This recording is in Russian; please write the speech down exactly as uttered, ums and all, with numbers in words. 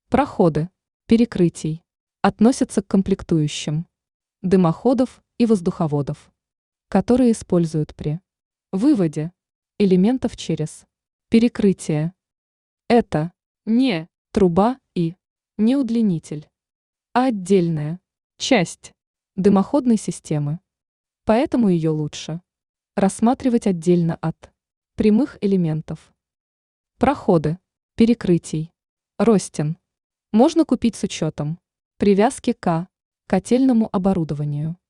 Проходы перекрытий относятся к комплектующим дымоходов и воздуховодов, которые используют при выводе элементов через перекрытие. Это не труба и не удлинитель, а отдельная часть дымоходной системы, поэтому ее лучше рассматривать отдельно от прямых элементов. Проходы перекрытий Ростин можно купить с учетом привязки к котельному оборудованию.